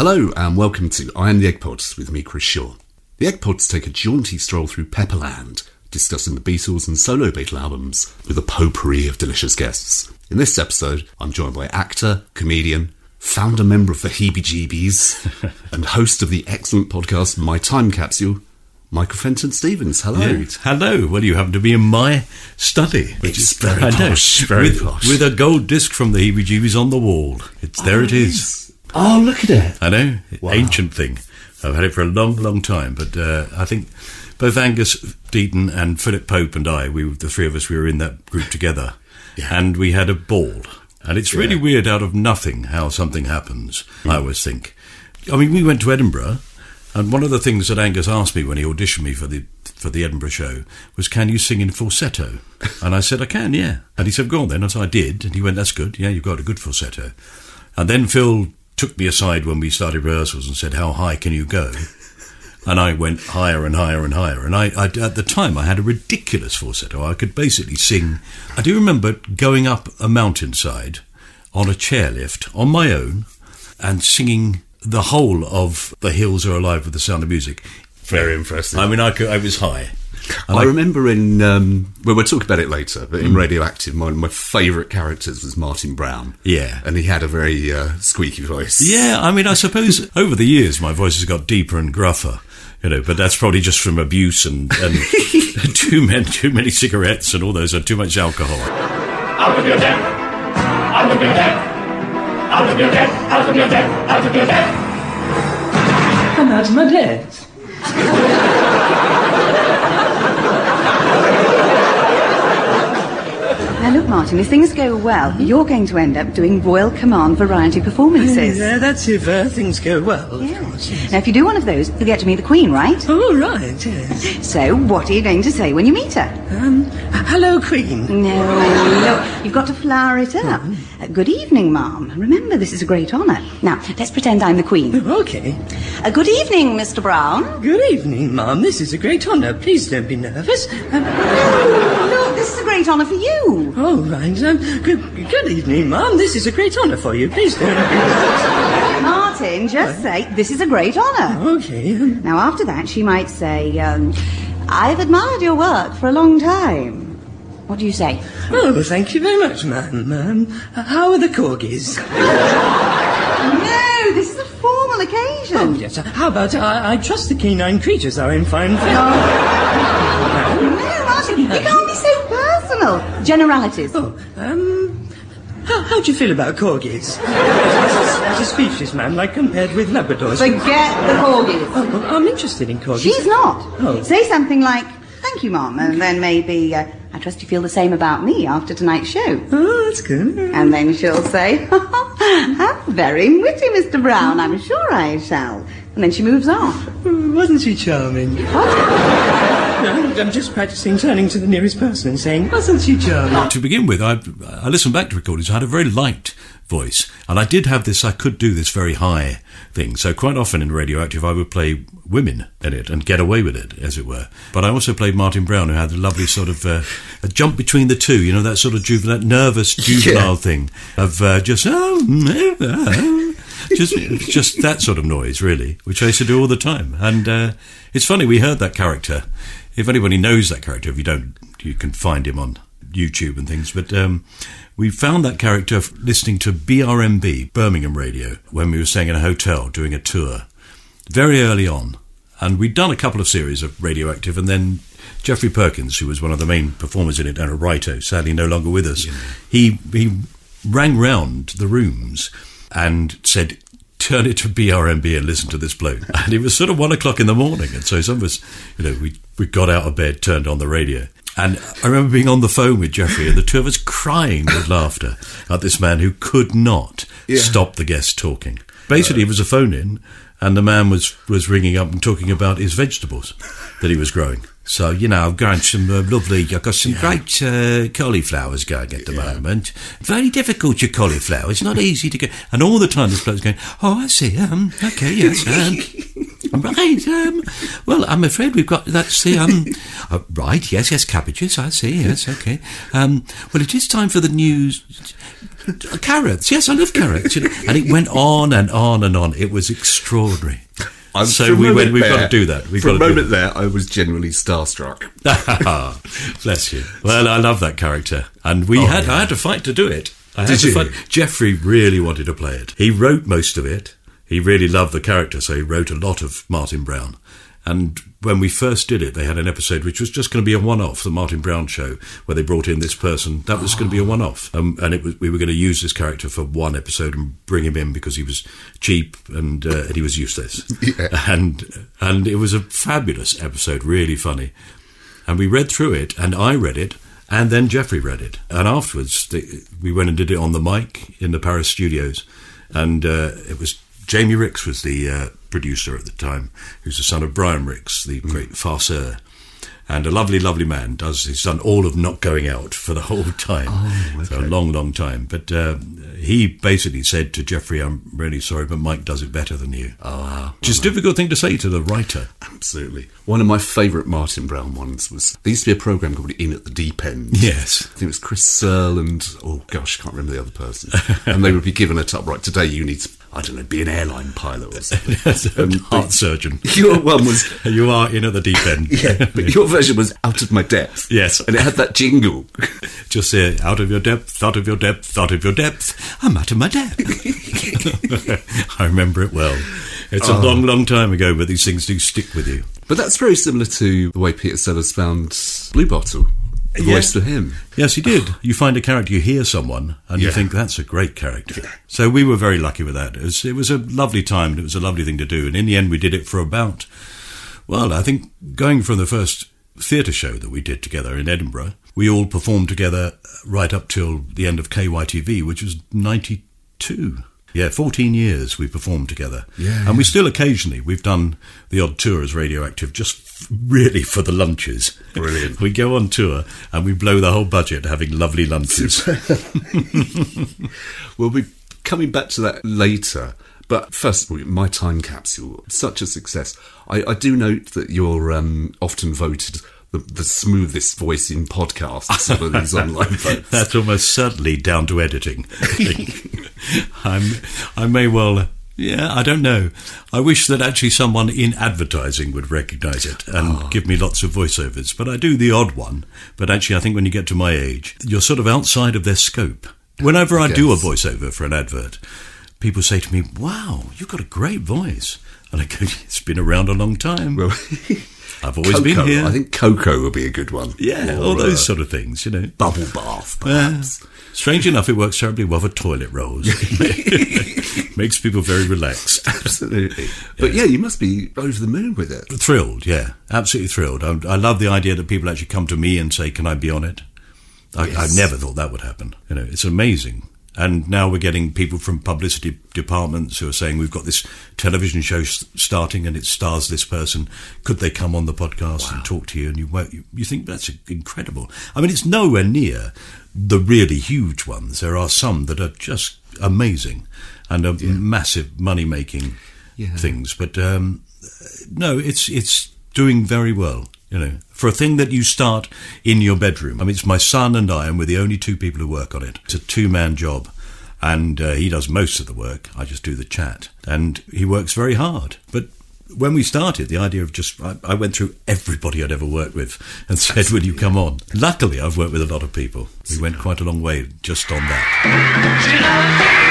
Hello and welcome to I Am the Egg Pods with me, Chris Shaw. The Egg Pods take a jaunty stroll through Pepperland, discussing the Beatles and solo Beatle albums with a potpourri of delicious guests. In this episode, I'm joined by actor, comedian, founder member of the Heebie-Jeebies, and host of the excellent podcast My Time Capsule, Michael Fenton-Stevens. Hello. Yeah, hello. Well, you happen to be in my study. It's very posh, very posh. With a gold disc from the Heebie-Jeebies on the wall. There it is. Oh, look at it. I know. Wow. Ancient thing. I've had it for a long, long time. But I think both Angus Deaton and Philip Pope and I, the three of us, we were in that group together. Yeah. And we had a ball. And it's really weird out of nothing how something happens, I always think. I mean, we went to Edinburgh, and one of the things that Angus asked me when he auditioned me for the Edinburgh show was, can you sing in falsetto? And I said, I can, yeah. And he said, go on then. And so I did. And he went, that's good. Yeah, you've got a good falsetto. And then Phil took me aside when we started rehearsals and said, how high can you go? And I went higher and higher and higher. And I at the time, I had a ridiculous falsetto. I could basically sing. I do remember going up a mountainside on a chairlift on my own and singing the whole of The Hills Are Alive with the Sound of Music. Very impressive. I mean, I was high. And I remember well, we'll talk about it later, but in Radioactive, my favourite characters was Martin Brown. Yeah. And he had a very squeaky voice. Yeah, I mean, I suppose over the years my voice has got deeper and gruffer, but that's probably just from abuse and too many cigarettes and all those, too much alcohol. Out of your depth! Out of your depth! Out of your depth! Out of your depth! Out of your depth! I'm out of my depth. Now look, Martin, if things go well, you're going to end up doing Royal Command variety performances. Yeah, that's if things go well, of course. Yes. Now, if you do one of those, you'll get to meet the Queen, right? Oh, right, yes. So, what are you going to say when you meet her? Hello, Queen. No, you've got to flower it up. Good evening, Ma'am. Remember, this is a great honour. Now, let's pretend I'm the Queen. Okay. Good evening, Mr. Brown. Good evening, Ma'am. This is a great honour. Please don't be nervous. No, this is a great honour for you. Oh, right. Good evening, Ma'am. This is a great honour for you. Please don't be nervous. Martin, just say, this is a great honour. Okay. Now, after that, she might say, I've admired your work for a long time. What do you say? Oh, thank you very much, ma'am. How are the corgis? No, this is a formal occasion. Oh, yes. How about I trust the canine creatures are in fine form? No, Martin, you can't be so personal. Generalities. Oh, how do you feel about corgis? As a species, ma'am, like compared with Labradors. Forget the corgis. Oh, well, I'm interested in corgis. She's not. Oh. Say something like, thank you, Mom, and then maybe, I trust you feel the same about me after tonight's show. Oh, that's good. And then she'll say, how very witty, Mr. Brown, I'm sure I shall. And then she moves on. Wasn't she charming? I'm just practising turning to the nearest person and saying, wasn't she charming? To begin with, I listened back to recordings. I had a very light voice, and I could do this very high thing. So quite often in Radioactive, I would play women in it and get away with it, as it were. But I also played Martin Brown, who had a lovely sort of a jump between the two, that sort of nervous juvenile thing of just that sort of noise, really, which I used to do all the time. And it's funny, we heard that character. If anybody knows that character, if you don't, you can find him on YouTube and things. But we found that character listening to BRMB, Birmingham Radio, when we were staying in a hotel doing a tour very early on. And we'd done a couple of series of Radioactive, and then Geoffrey Perkins, who was one of the main performers in it, and a writer, sadly no longer with us, he rang round the rooms and said, turn it to BRMB and listen to this bloke. And it was sort of 1 o'clock in the morning, and so some of us, we got out of bed, turned on the radio. And I remember being on the phone with Geoffrey and the two of us crying with laughter at this man who could not stop the guests talking. Basically, it was a phone-in, and the man was ringing up and talking about his vegetables that he was growing. So, I've grown some I've got some great cauliflowers going at the moment. Very difficult, your cauliflower. It's not easy to get. And all the time this bloke's going, oh, I see, okay, yes, right, well, I'm afraid we've got, that's the, right, yes, cabbages, I see, yes, okay. Well, it is time for the news. Carrots, yes, I love carrots. You know? And it went on and on and on. It was extraordinary. So we went, we've got to do that. For a moment there, I was genuinely starstruck. Bless you. Well, I love that character. And I had to fight to do it. Did you? Geoffrey really wanted to play it. He wrote most of it. He really loved the character, so he wrote a lot of Martin Brown. And when we first did it, they had an episode which was just going to be a one-off, the Martin Brown show, where they brought in this person. That was going to be a one-off. And we were going to use this character for one episode and bring him in because he was cheap and he was useless. Yeah. And it was a fabulous episode, really funny. And we read through it, and I read it, and then Geoffrey read it. And afterwards, we went and did it on the mic in the Paris studios. And it was Jamie Ricks was the producer at the time, who's the son of Brian Ricks, the great farceur. And a lovely, lovely man. He's done all of Not Going Out for the whole time. Oh, okay. For a long, long time. But he basically said to Geoffrey, I'm really sorry, but Mike does it better than you. Which is a difficult thing to say to the writer. Absolutely. One of my favourite Martin Brown ones was, there used to be a programme called In at the Deep End. Yes. I think it was Chris Searle and, oh gosh, I can't remember the other person. And they would be given a top, right, today you need to, I don't know, be an airline pilot or something. Heart surgeon. Your one was... You are in at the deep end. Yeah, but your version was Out of My Depth. Yes. And it had that jingle. Just say, out of your depth, out of your depth, out of your depth, I'm out of my depth. I remember it well. It's a long, long time ago, but these things do stick with you. But that's very similar to the way Peter Sellers found Blue Bottle. The voice for him. Yes, he did. You find a character, you hear someone, and you think, that's a great character. Yeah. So we were very lucky with that. It was a lovely time, and it was a lovely thing to do. And in the end, we did it for about, well, I think going from the first theatre show that we did together in Edinburgh, we all performed together right up till the end of KYTV, which was 92. Yeah, 14 years we performed together. Yeah, and we still occasionally, we've done the odd tour as Radioactive, just really for the lunches. Brilliant. We go on tour and we blow the whole budget having lovely lunches. We'll be coming back to that later. But first of all, My Time Capsule, such a success. I do note that you're often voted the smoothest voice in podcasts, some of these online votes. That's almost certainly down to editing. I may well... Yeah, I don't know. I wish that actually someone in advertising would recognise it and give me lots of voiceovers. But I do the odd one. But actually, I think when you get to my age, you're sort of outside of their scope. Whenever I do a voiceover for an advert, people say to me, wow, you've got a great voice. And I go, it's been around a long time. Well, I've always Coco, been here. I think Coco would be a good one. Yeah, Or, all those sort of things, you know. Bubble bath, perhaps. Strange enough, it works terribly well for toilet rolls. Makes people very relaxed. Absolutely. But yeah, you must be over the moon with it. Thrilled, yeah. Absolutely thrilled. I love the idea that people actually come to me and say, can I be on it? I never thought that would happen. You know, it's amazing. And now we're getting people from publicity departments who are saying, we've got this television show starting and it stars this person. Could they come on the podcast and talk to you? And you think that's incredible. I mean, it's nowhere near the really huge ones. There are some that are just amazing and are massive money-making things. But no, it's doing very well. You know, for a thing that you start in your bedroom. I mean, it's my son and I, and we're the only two people who work on it. It's a two-man job, and he does most of the work. I just do the chat, and he works very hard. But when we started, the idea of I went through everybody I'd ever worked with and said, will you come on? Luckily, I've worked with a lot of people. We went quite a long way just on that.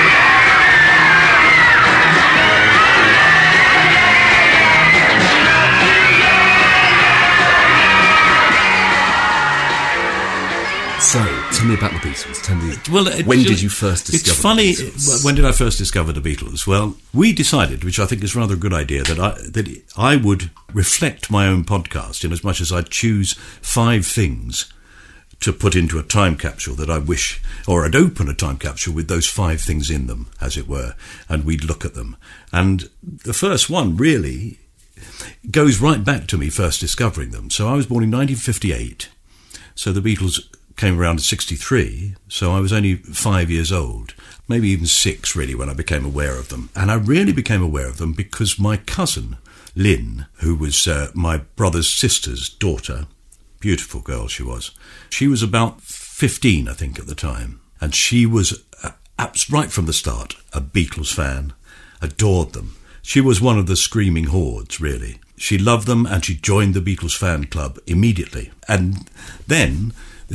So, tell me about the Beatles. Tell me, when did you first discover It's funny, the Beatles? When did I first discover the Beatles? Well, we decided, which I think is rather a good idea, that I would reflect my own podcast in as much as I'd choose 5 things to put into a time capsule that I wish, or I'd open a time capsule with those 5 things in them, as it were, and we'd look at them. And the first one really goes right back to me first discovering them. So I was born in 1958, so the Beatles came around in 63, so I was only 5 years old, maybe even 6 really when I became aware of them. And I really became aware of them because my cousin, Lynn, who was my brother's sister's daughter, beautiful girl she was about 15, I think, at the time. And she was right from the start, a Beatles fan, adored them. She was one of the screaming hordes, really. She loved them and she joined the Beatles fan club immediately. And then,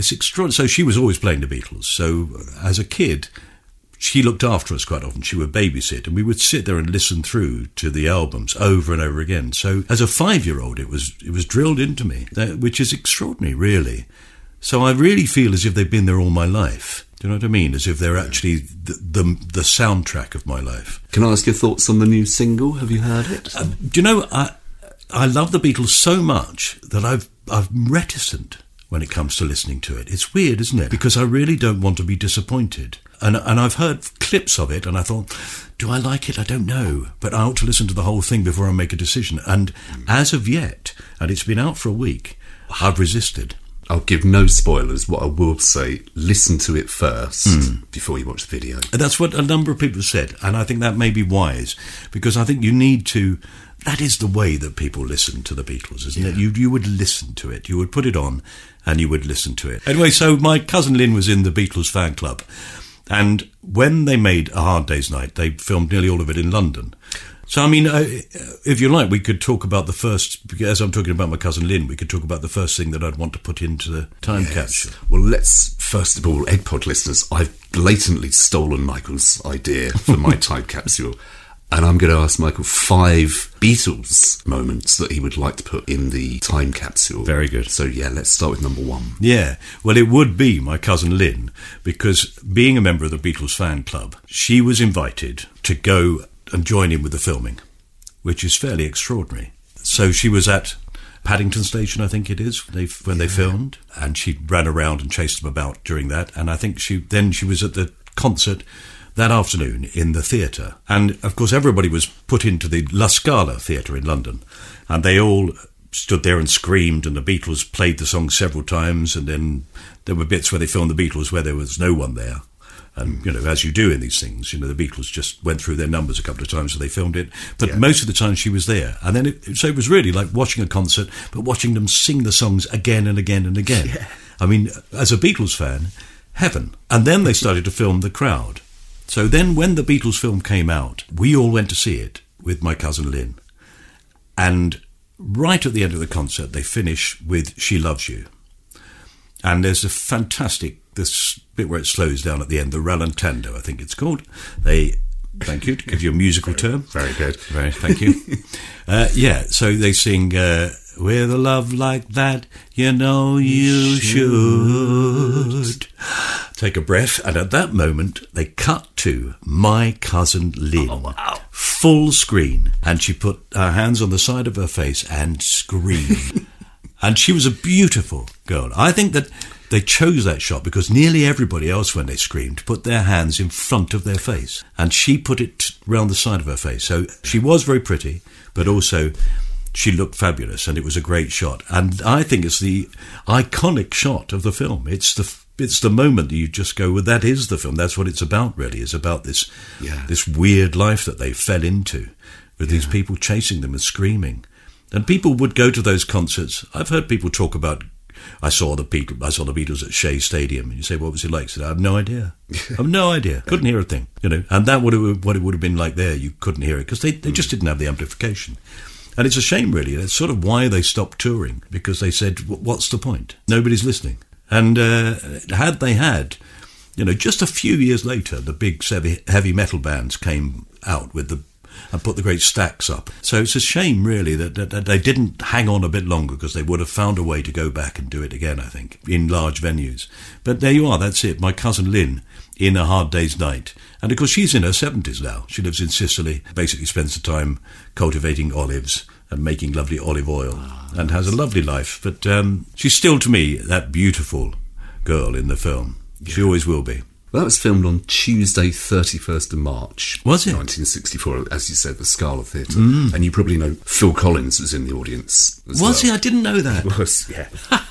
so she was always playing the Beatles. So as a kid, she looked after us quite often. She would babysit and we would sit there and listen through to the albums over and over again. So as a 5-year-old, it was drilled into me, which is extraordinary, really. So I really feel as if they've been there all my life. Do you know what I mean? As if they're actually the soundtrack of my life. Can I ask your thoughts on the new single? Have you heard it? Do you know, I love the Beatles so much that I'm reticent when it comes to listening to it. It's weird, isn't it? Because I really don't want to be disappointed. And I've heard clips of it and I thought, do I like it? I don't know. But I ought to listen to the whole thing before I make a decision. And as of yet, and it's been out for a week, I've resisted. I'll give no spoilers. What I will say, listen to it first before you watch the video. And that's what a number of people have said. And I think that may be wise, because I think you need to... That is the way that people listen to the Beatles, isn't it? You would listen to it. You would put it on and you would listen to it. Anyway, so my cousin Lynn was in the Beatles fan club. And when they made A Hard Day's Night, they filmed nearly all of it in London. So, I mean, if you like, we could talk about the first, as I'm talking about my cousin Lynn, we could talk about the first thing that I'd want to put into the time capsule. Well, let's, first of all, Eggpod listeners, I've blatantly stolen Michael's idea for my time capsule. And I'm going to ask Michael 5 Beatles moments that he would like to put in the time capsule. Very good. So, yeah, let's start with number 1. Yeah, well, it would be my cousin Lynn, because being a member of the Beatles fan club, she was invited to go and join in with the filming, which is fairly extraordinary. So she was at Paddington Station, I think it is, when they filmed, and she ran around and chased them about during that. And I think she was at the concert that afternoon in the theatre. And, of course, everybody was put into the La Scala Theatre in London, and they all stood there and screamed, and the Beatles played the song several times, and then there were bits where they filmed the Beatles where there was no one there. And, you know, as you do in these things, you know, the Beatles just went through their numbers a couple of times, so they filmed it. But most of the time she was there. And then so it was really like watching a concert, but watching them sing the songs again and again and again. Yeah. I mean, as a Beatles fan, heaven. And then they started to film the crowd. So then when the Beatles film came out, we all went to see it with my cousin Lynn. And right at the end of the concert, they finish with She Loves You. And there's a fantastic, this bit where it slows down at the end, the rallentando, I think it's called. Thank you, to give you a musical term. Very good. Thank you. So they sing, with a love like that, you know you should. Take a breath, and at that moment, they cut to my cousin Lynn. Oh, wow. Full screen. And she put her hands on the side of her face and screamed. And she was a beautiful girl. I think that they chose that shot because nearly everybody else, when they screamed, put their hands in front of their face. And she put it round the side of her face. So she was very pretty, but also she looked fabulous, and it was a great shot. And I think it's the iconic shot of the film. It's the moment that you just go, well, that is the film. That's what it's about, really. It's about this weird life that they fell into with these people chasing them and screaming. And people would go to those concerts. I've heard people talk about, I saw the Beatles at Shea Stadium. And you say, what was it like? I said, I have no idea. I have no idea. Couldn't hear a thing. You know, and that what it would have been like there. You couldn't hear it because they just didn't have the amplification. And it's a shame, really. That's sort of why they stopped touring, because they said, what's the point? Nobody's listening. And had they had, you know, just a few years later, the big heavy metal bands came out and put the great stacks up. So it's a shame, really, that they didn't hang on a bit longer, because they would have found a way to go back and do it again, I think, in large venues. But there you are, that's it. My cousin Lynn in A Hard Day's Night. And of course, she's in her 70s now. She lives in Sicily, basically spends the time cultivating olives and making lovely olive oil, and has a lovely life. But she's still, to me, that beautiful girl in the film. Yeah. She always will be. Well, that was filmed on Tuesday, 31st of March. Was it? 1964, as you said, the Scala Theatre. And you probably know Phil Collins was in the audience as well. Was he? I didn't know that. He was, yeah.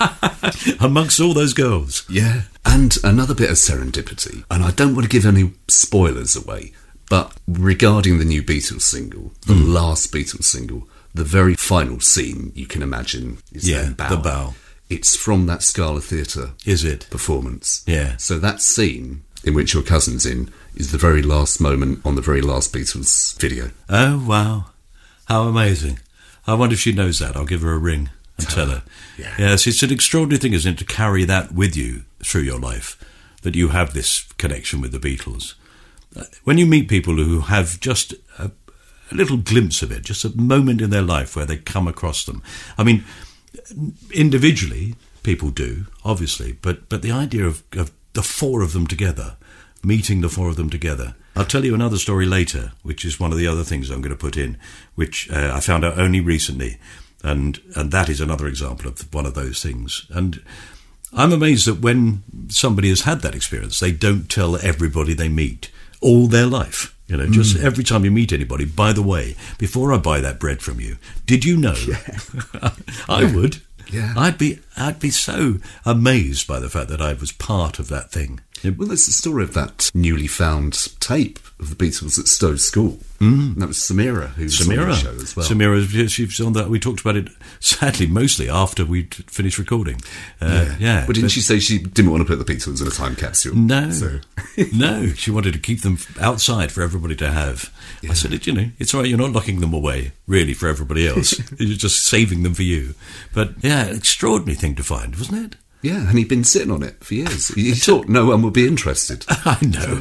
Amongst all those girls. Yeah. And another bit of serendipity, and I don't want to give any spoilers away, but regarding the new Beatles single, the last Beatles single, the very final scene you can imagine is the bow. It's from that Scala Theatre is it? Performance. Yeah. So that scene in which your cousin's in is the very last moment on the very last Beatles video. Oh, wow. How amazing. I wonder if she knows that. I'll give her a ring and tell her. Yeah. Yes, it's an extraordinary thing, isn't it, to carry that with you through your life, that you have this connection with the Beatles. When you meet people who have just a little glimpse of it, just a moment in their life where they come across them. I mean, individually, people do, obviously, but the idea of the four of them together, meeting the four of them together. I'll tell you another story later, which is one of the other things I'm going to put in, which I found out only recently, and that is another example of one of those things. And I'm amazed that when somebody has had that experience, they don't tell everybody they meet all their life. You know, just every time you meet anybody, by the way, before I buy that bread from you, did you know? Yeah. I would. Yeah. I'd be so amazed by the fact that I was part of that thing. Well, there's the story of that newly found tape of the Beatles at Stowe School. And that was Samira, who was on the show as well. Samira, she was on that. We talked about it, sadly, mostly after we'd finished recording. Yeah. But didn't she say she didn't want to put the Beatles in a time capsule? No. So. No, she wanted to keep them outside for everybody to have. Yeah. I said, it's all right, you're not locking them away, really, for everybody else. You're just saving them for you. But, yeah, extraordinary thing to find, wasn't it? Yeah, and he'd been sitting on it for years. He thought no one would be interested. I know.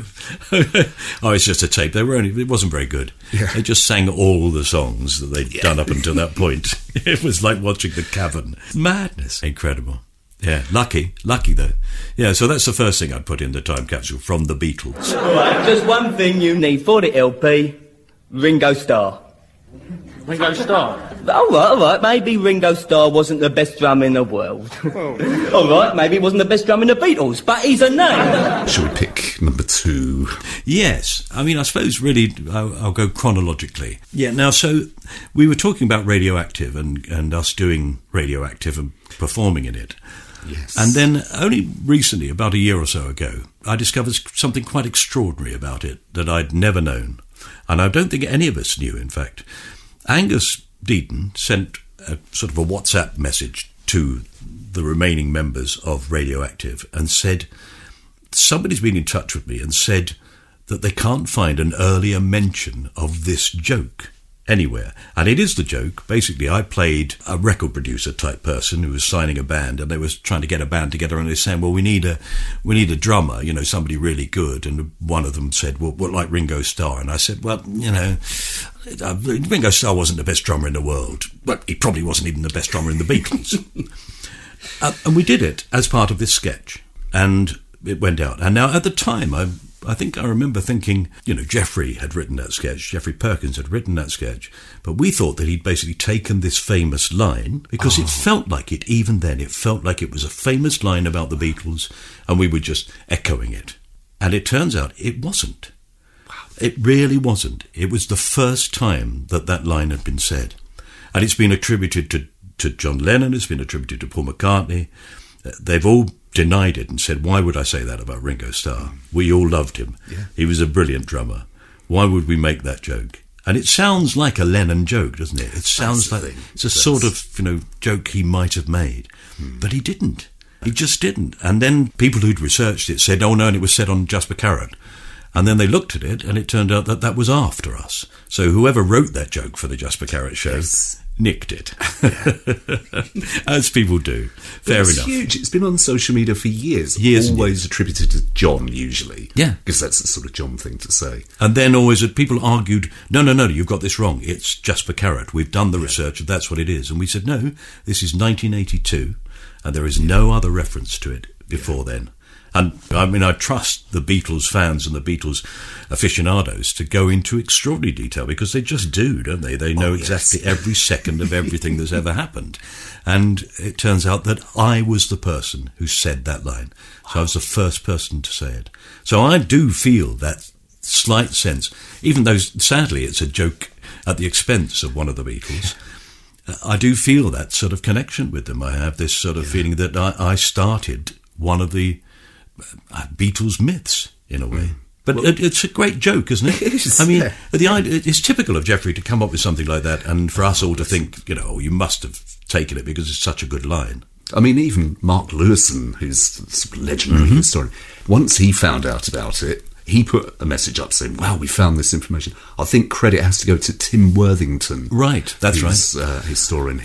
It's just a tape. It wasn't very good. Yeah. They just sang all the songs that they'd done up until that point. It was like watching The Cavern. Madness. Incredible. Yeah, lucky though. Yeah, so that's the first thing I'd put in the time capsule from the Beatles. All right, just one thing you need for the LP, Ringo Starr. Ringo Starr. All right, maybe Ringo Starr wasn't the best drummer in the world. All right, maybe he wasn't the best drummer in the Beatles, but he's a name. Shall we pick number 2? Yes, I mean, I suppose really I'll go chronologically. Yeah, now, so we were talking about Radioactive and us doing Radioactive and performing in it. Yes. And then only recently, about a year or so ago, I discovered something quite extraordinary about it that I'd never known. And I don't think any of us knew, in fact. Angus Deaton sent a sort of a WhatsApp message to the remaining members of Radioactive and said, somebody's been in touch with me and said that they can't find an earlier mention of this joke anywhere. And it is the joke. Basically, I played a record producer type person who was signing a band, and they was trying to get a band together, and they were saying, well, we need a drummer, somebody really good. And one of them said, well, what, like Ringo Starr? And I said, well, Ringo Starr wasn't the best drummer in the world, but he probably wasn't even the best drummer in the Beatles. And we did it as part of this sketch, and it went out. And now at the time, I think I remember thinking, Geoffrey had written that sketch, Geoffrey Perkins had written that sketch, but we thought that he'd basically taken this famous line, because it felt like it, even then, it felt like it was a famous line about the Beatles, and we were just echoing it. And it turns out it wasn't. It really wasn't. It was the first time that line had been said. And it's been attributed to John Lennon, it's been attributed to Paul McCartney. They've all denied it and said, why would I say that about Ringo Starr? We all loved him. Yeah. He was a brilliant drummer. Why would we make that joke? And it sounds like a Lennon joke, doesn't it? It sounds like it's a sort of, joke he might have made. But he didn't. He just didn't. And then people who'd researched it said, oh no, and it was said on Jasper Carrot. And then they looked at it, and it turned out that was after us. So whoever wrote that joke for the Jasper Carrot show nicked it. As people do. Fair enough. It's huge. It's been on social media for years. Always attributed to John, usually. Yeah. Because that's the sort of John thing to say. And then always people argued, no, you've got this wrong. It's Jasper Carrot. We've done the research, and that's what it is. And we said, no, this is 1982, and there is no other reference to it before then. And, I mean, I trust the Beatles fans and the Beatles aficionados to go into extraordinary detail, because they just do, don't they? They know exactly every second of everything that's ever happened. And it turns out that I was the person who said that line. So I was the first person to say it. So I do feel that slight sense, even though, sadly, it's a joke at the expense of one of the Beatles. I do feel that sort of connection with them. I have this sort of feeling that I started one of the Beatles myths, in a way. But it's a great joke, isn't it? It is, I mean, the idea, it's typical of Geoffrey to come up with something like that, and for us all to think, you must have taken it because it's such a good line. I mean, even Mark Lewison, who's a legendary historian, once he found out about it, He put a message up saying, wow, we found this information. I think credit has to go to Tim Worthington. Right, that's who's a historian.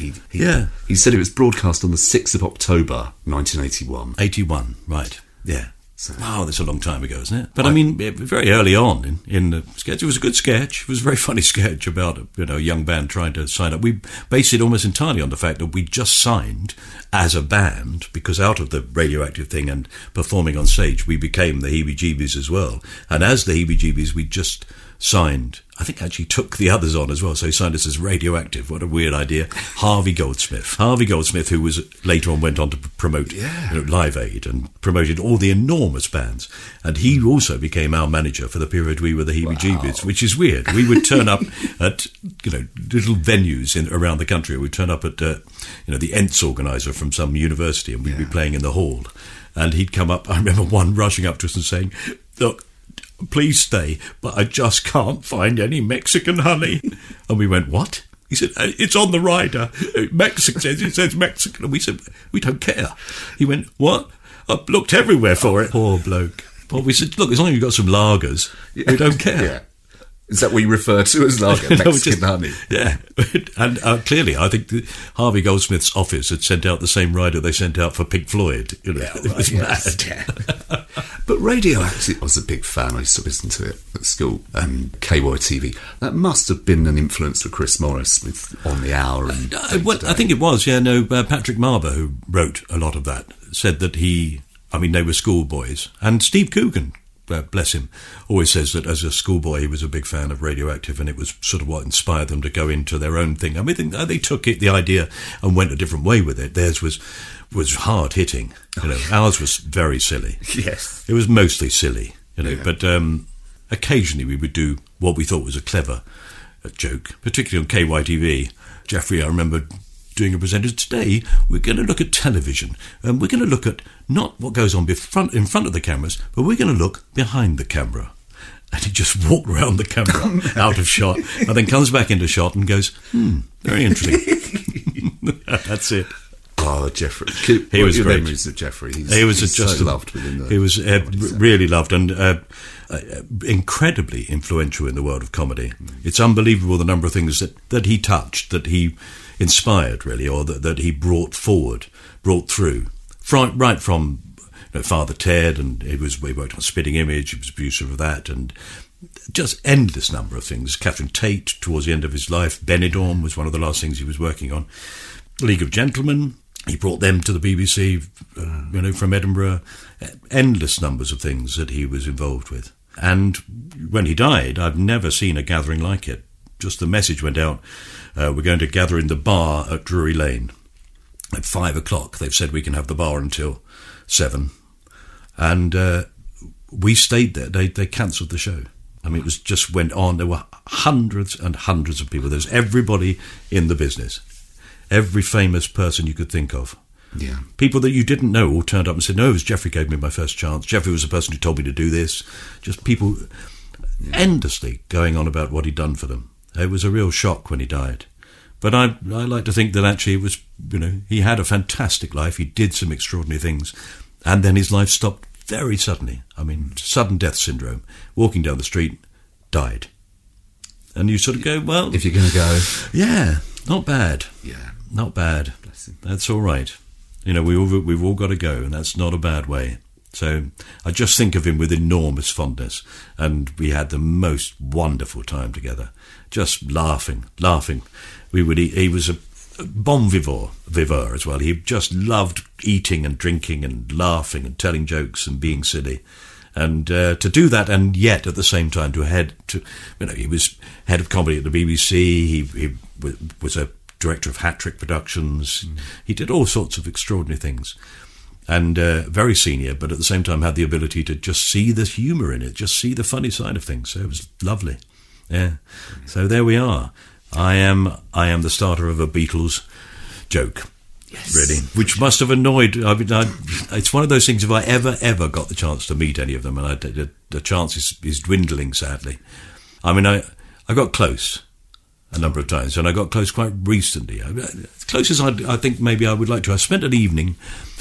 He said it was broadcast on the 6th of October, 1981. 81, right, yeah. Wow, that's a long time ago, isn't it? But I mean, very early on in the sketch, it was a good sketch. It was a very funny sketch about a young band trying to sign up. We based it almost entirely on the fact that we just signed as a band, because out of the Radioactive thing and performing on stage, we became the Heebie-Jeebies as well. And as the Heebie-Jeebies, we just signed, I think actually took the others on as well, so he signed us as Radioactive. What a weird idea. Harvey Goldsmith, who was later on went on to promote Live Aid and promoted all the enormous bands, and he also became our manager for the period we were the Heebie-Jeebies, which is weird. We would turn up at little venues around the country. We'd turn up at the Ents organizer from some university, and we'd be playing in the hall, and he'd come up. I remember one rushing up to us and saying, "Look, please stay, but I just can't find any Mexican honey." And we went, "What?" He said, "It's on the rider. Mexican it says Mexican." And we said, "We don't care." He went, "What? I've looked everywhere for it." Poor bloke. Well, we said, "Look, as long as you've got some lagers, we don't care." Yeah. Is that what you refer to as lager, Mexican honey? Yeah. And clearly, I think Harvey Goldsmith's office had sent out the same rider they sent out for Pink Floyd. It was mad. Yeah. But Radioactive, I was a big fan. I used to listen to it at school. KYTV. That must have been an influence for Chris Morris with On the Hour. And I think it was, yeah. No, Patrick Marber, who wrote a lot of that, said that they were schoolboys. And Steve Coogan, bless him, always says that as a schoolboy he was a big fan of Radioactive, and it was sort of what inspired them to go into their own thing. I mean, they took the idea and went a different way with it. Theirs was hard hitting. Ours was very silly. Yes, it was mostly silly. But occasionally we would do what we thought was a clever joke, particularly on KYTV. Jeffrey, I remember doing a presenter today. We're going to look at television, and we're going to look at not what goes on in front of the cameras, but we're going to look behind the camera. And he just walked around the camera out of shot, and then comes back into shot and goes, very interesting. That's it. Oh, Jeffrey! He was great. Memories of Jeffrey. He was just so loved within the. He was really loved and incredibly influential in the world of comedy. It's unbelievable the number of things that he touched, that he inspired, really, or that he brought through. Right from Father Ted, and he worked on Spitting Image. He was producer of that, and just endless number of things. Catherine Tate towards the end of his life. Benidorm was one of the last things he was working on. League of Gentlemen. He brought them to the BBC, from Edinburgh. Endless numbers of things that he was involved with. And when he died, I've never seen a gathering like it. Just the message went out, we're going to gather in the bar at Drury Lane at 5 o'clock. They've said we can have the bar until 7. And we stayed there. They cancelled the show. I mean, it just went on. There were hundreds and hundreds of people. There was everybody in the business. Every famous person you could think of. Yeah. People that you didn't know all turned up and said, "No, it was Jeffrey gave me my first chance. Jeffrey was the person who told me to do this." Just people endlessly going on about what he'd done for them. It was a real shock when he died. But I like to think that actually it was, he had a fantastic life. He did some extraordinary things. And then his life stopped very suddenly. I mean, sudden death syndrome. Walking down the street, died. And you sort of go, well... If you're going to go... Yeah, not bad. Yeah. Not bad. That's all right. We've all got to go, and that's not a bad way. So I just think of him with enormous fondness, and we had the most wonderful time together, just laughing. We would eat. He was a bon vivant as well. He just loved eating and drinking and laughing and telling jokes and being silly. And to do that, and yet at the same time he was head of comedy at the BBC. He was a director of Hat Trick Productions. He did all sorts of extraordinary things, and very senior, but at the same time had the ability to just see the humour in it, just see the funny side of things. So it was lovely. Yeah. So there we are. I am the starter of a Beatles joke. Yes. Really, which must have annoyed. It's one of those things. If I ever got the chance to meet any of them, and the chance is dwindling, sadly. I mean, I got close a number of times, and I got close quite recently. As close as I think maybe I would like to. I spent an evening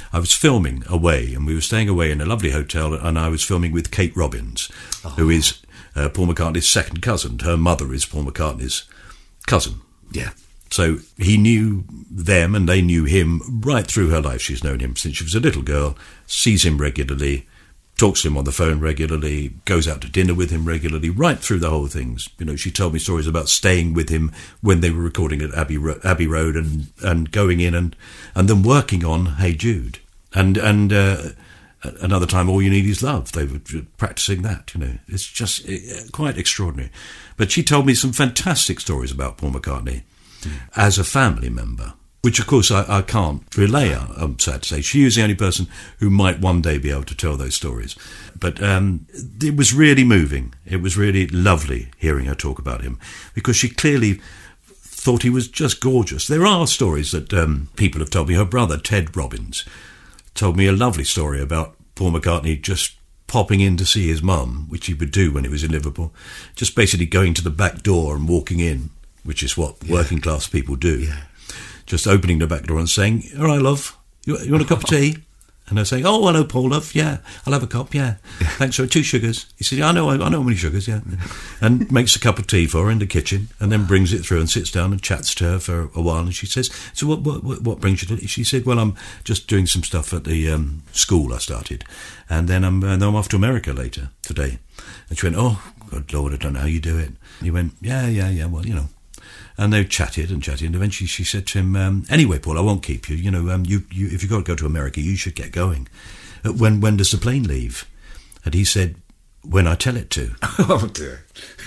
I was filming away, and we were staying away in a lovely hotel, and I was filming with Kate Robbins, who is Paul McCartney's second cousin. Her mother is Paul McCartney's cousin. Yeah. So he knew them and they knew him right through her life. She's known him since she was a little girl, sees him regularly, talks to him on the phone regularly, goes out to dinner with him regularly, right through the whole things. You know, she told me stories about staying with him when they were recording at Abbey Road and going in and then working on Hey Jude. And another time, All You Need Is Love. They were practicing that, you know. It's just quite extraordinary. But she told me some fantastic stories about Paul McCartney as a family member, which, of course, I can't relay, I'm sad to say. She is the only person who might one day be able to tell those stories. But it was really moving. It was really lovely hearing her talk about him, because she clearly thought he was just gorgeous. There are stories that people have told me. Her brother, Ted Robbins, told me a lovely story about Paul McCartney just popping in to see his mum, which he would do when he was in Liverpool, just basically going to the back door and walking in, which is what working class people do. Yeah. Just opening the back door and saying, "All right, love, you want a cup of tea?" And they're saying, "Oh, hello, Paul, love. Yeah, I'll have a cup. Yeah, thanks for 2 sugars." He said, "I know how many sugars, yeah." And makes a cup of tea for her in the kitchen, and then brings it through and sits down and chats to her for a while. And she says, "So what brings you to?" She said, "Well, I'm just doing some stuff at the school I started, and then I'm off to America later today." And she went, "Oh, good Lord, I don't know how you do it." And he went, "Yeah. Well, you know." And they chatted, and eventually she said to him, "Anyway, Paul, I won't keep you. You know, you if you've got to go to America, you should get going. When does the plane leave?" And he said, "When I tell it to." Oh, dear.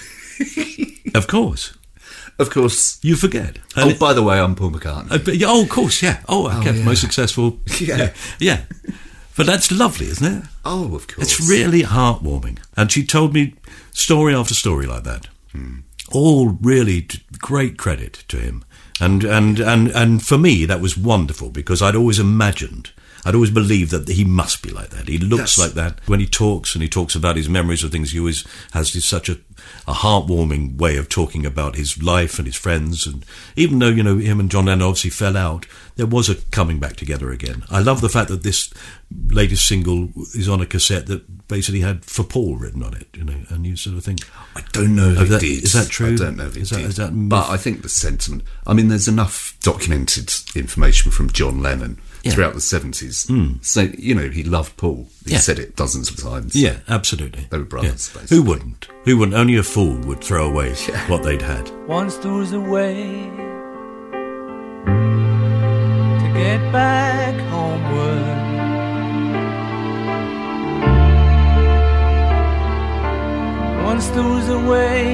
Of course. You forget. And by the way, I'm Paul McCartney. Of course, yeah. I kept most successful. Yeah. But that's lovely, isn't it? Oh, of course. It's really heartwarming. And she told me story after story like that. All really great credit to him. And for me, that was wonderful, because I'd always believed that he must be like that. He looks like that. When he talks, and he talks about his memories of things, he always has such a heartwarming way of talking about his life and his friends. And even though, you know, him and John Lennon obviously fell out, there was a coming back together again. I love the fact that this latest single is on a cassette that basically had "For Paul" written on it, you know, and you sort of think, I don't know if it did. Is that true? I don't know if it did. But I think the sentiment, I mean, there's enough documented information from John Lennon throughout the 70s. So, you know, he loved Paul. He said it dozens of times. Yeah, absolutely. They were brothers, basically. Who wouldn't? Only a fool would throw away what they'd had. Once there was a way to get back homeward. Once there was a way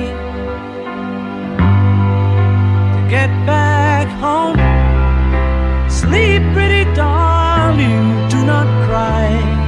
to get back home. Sleep, pretty darling, do not cry,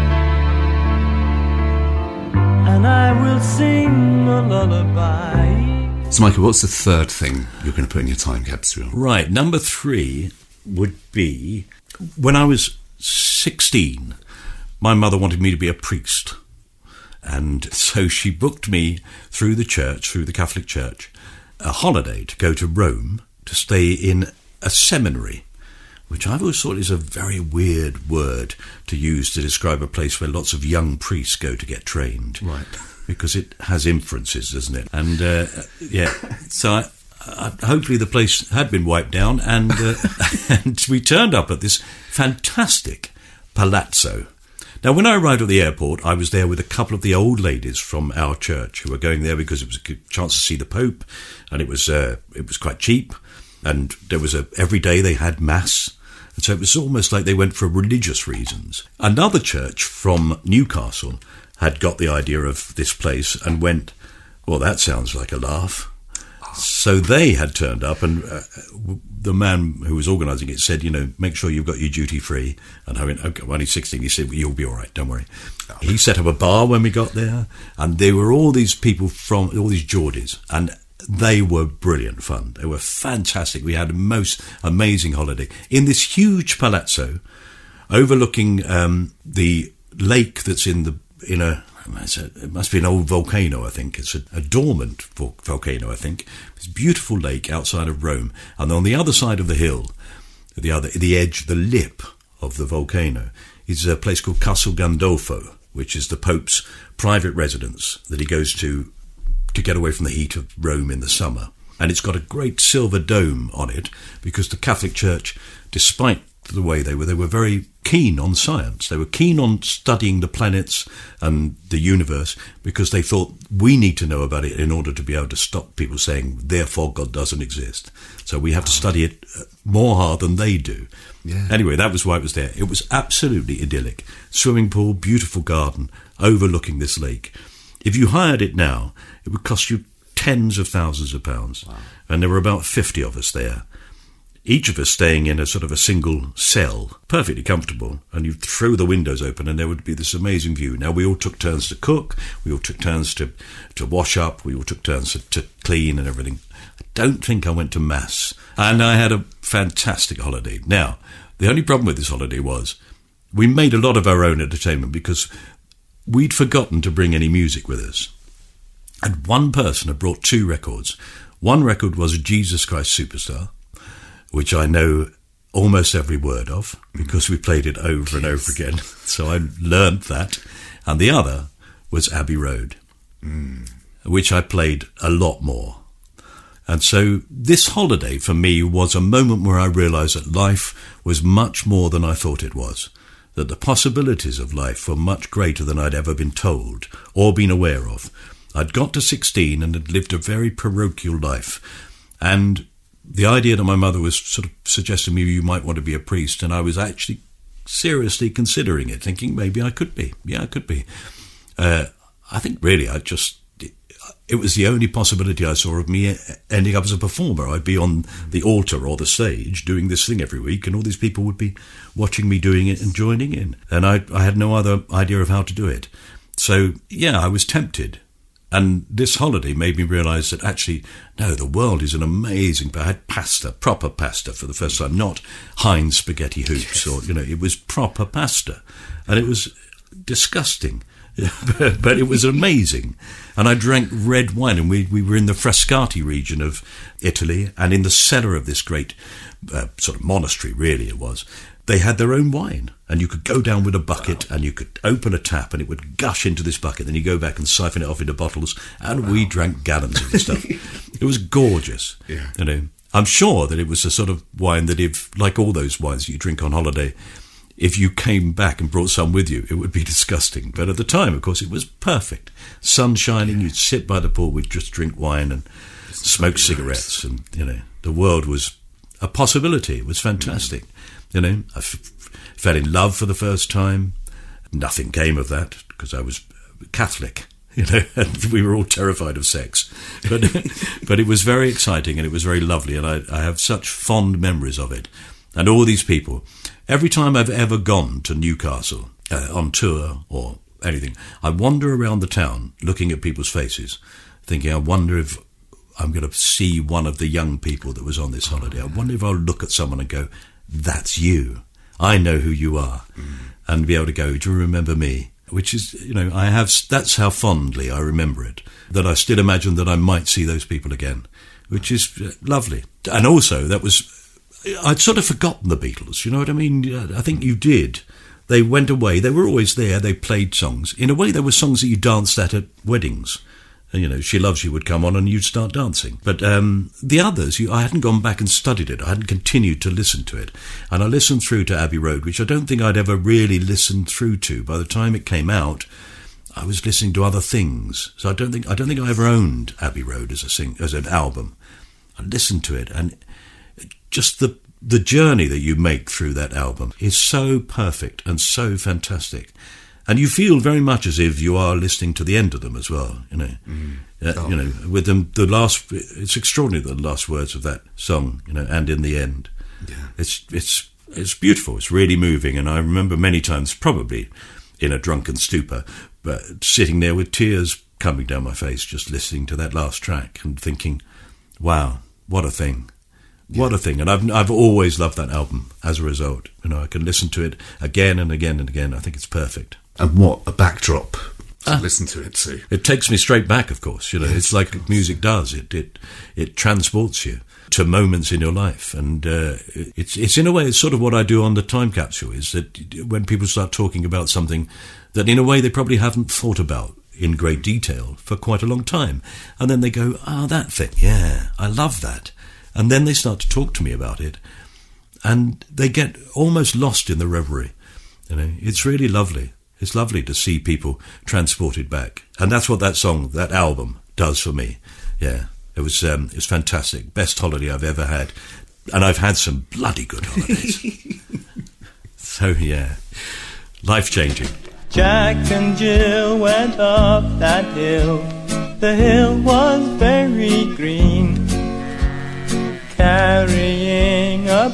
and I will sing a lullaby. So, Michael, what's the third thing you're going to put in your time capsule? Right, number 3 would be, when I was 16, my mother wanted me to be a priest. And so she booked me through the Catholic Church, a holiday to go to Rome to stay in a seminary, which I've always thought is a very weird word to use to describe a place where lots of young priests go to get trained. Right. Because it has inferences, doesn't it? And, so hopefully the place had been wiped down, and we turned up at this fantastic palazzo. Now, when I arrived at the airport, I was there with a couple of the old ladies from our church who were going there because it was a good chance to see the Pope, and it was quite cheap, and there was every day they had mass, and so it was almost like they went for religious reasons. Another church from Newcastle had got the idea of this place and went, "Well, that sounds like a laugh." So they had turned up, and the man who was organising it said, "You know, make sure you've got your duty free." And I went, "Okay, well, he's 16. He said, well, you'll be all right, don't worry." He set up a bar when we got there, and there were all these people from all these Geordies, and they were brilliant fun. They were fantastic. We had a most amazing holiday in this huge palazzo overlooking the lake that's in a. It must be an old volcano, I think. It's a dormant volcano, I think. This beautiful lake outside of Rome. And on the other side of the hill, the edge, the lip of the volcano, is a place called Castel Gandolfo, which is the Pope's private residence that he goes to get away from the heat of Rome in the summer. And it's got a great silver dome on it because the Catholic Church, despite the way they were very keen on science. They were keen on studying the planets and the universe because they thought we need to know about it in order to be able to stop people saying, therefore God doesn't exist. So we have to study it more hard than they do. Yeah. Anyway, that was why it was there. It was absolutely idyllic. Swimming pool, beautiful garden, overlooking this lake. If you hired it now, it would cost you tens of thousands of pounds. Wow. And there were about 50 of us there. Each of us staying in a sort of a single cell, perfectly comfortable, and you'd throw the windows open and there would be this amazing view. Now, we all took turns to cook, we all took turns to wash up, we all took turns to clean and everything. I don't think I went to Mass, and I had a fantastic holiday. Now, the only problem with this holiday was we made a lot of our own entertainment because we'd forgotten to bring any music with us. And one person had brought 2 records. One record was Jesus Christ Superstar, which I know almost every word of because we played it over and over again. So I learned that. And the other was Abbey Road, which I played a lot more. And so this holiday for me was a moment where I realised that life was much more than I thought it was, that the possibilities of life were much greater than I'd ever been told or been aware of. I'd got to 16 and had lived a very parochial life. And the idea that my mother was sort of suggesting to me you might want to be a priest, and I was actually seriously considering it, thinking maybe I could be. Yeah, I could be. I think really it was the only possibility I saw of me ending up as a performer. I'd be on the altar or the stage doing this thing every week, and all these people would be watching me doing it and joining in. And I had no other idea of how to do it. So, yeah, I was tempted. And this holiday made me realise that actually, no, the world is an amazing... I had pasta, proper pasta for the first time, not Heinz spaghetti hoops or, it was proper pasta. And it was disgusting, but it was amazing. And I drank red wine, and we were in the Frascati region of Italy, and in the cellar of this great sort of monastery, really it was, they had their own wine, and you could go down with a bucket and you could open a tap and it would gush into this bucket. Then you go back and siphon it off into bottles, and we drank gallons of this stuff. It was gorgeous. Yeah. I'm sure that it was a sort of wine that, if, like all those wines that you drink on holiday, if you came back and brought some with you, it would be disgusting. But at the time, of course, it was perfect. Sun shining, you'd sit by the pool, we'd just drink wine and smoke cigarettes, and the world was a possibility. It was fantastic. I fell in love for the first time. Nothing came of that because I was Catholic, and we were all terrified of sex. But it was very exciting and it was very lovely, and I have such fond memories of it. And all these people, every time I've ever gone to Newcastle on tour or anything, I wander around the town looking at people's faces, thinking, I wonder if I'm going to see one of the young people that was on this holiday. I wonder if I'll look at someone and go, that's you. I know who you are. And be able to go, do you remember me? Which is, that's how fondly I remember it, that I still imagine that I might see those people again, which is lovely. And also, I'd sort of forgotten the Beatles, you know what I mean? I think you did. They went away, they were always there, they played songs. In a way, there were songs that you danced at weddings. And, She Loves You would come on and you'd start dancing. But the others, I hadn't gone back and studied it. I hadn't continued to listen to it. And I listened through to Abbey Road, which I don't think I'd ever really listened through to. By the time it came out, I was listening to other things. So I don't think I ever owned Abbey Road as an album. I listened to it, and just the journey that you make through that album is so perfect and so fantastic. And you feel very much as if you are listening to the end of them as well, with them, it's extraordinary, the last words of that song, and in the end. Yeah. It's beautiful, it's really moving, and I remember many times, probably in a drunken stupor, but sitting there with tears coming down my face, just listening to that last track and thinking, wow, what a thing. What a thing. And I've always loved that album as a result. I can listen to it again and again and again. I think it's perfect. And what a backdrop to listen to it too. It takes me straight back, of course. You know, it's like music does. It transports you to moments in your life, and it's in a way, it's sort of what I do on the Time Capsule, is that when people start talking about something that in a way they probably haven't thought about in great detail for quite a long time, and then they go, that thing, yeah, I love that, and then they start to talk to me about it, and they get almost lost in the reverie. You know, it's really lovely. It's lovely to see people transported back, and that's what that song, that album, does for me. Yeah, it was fantastic. Best holiday I've ever had, and I've had some bloody good holidays. So yeah, life changing. Jack and Jill went up that hill. The hill was very green, carrying a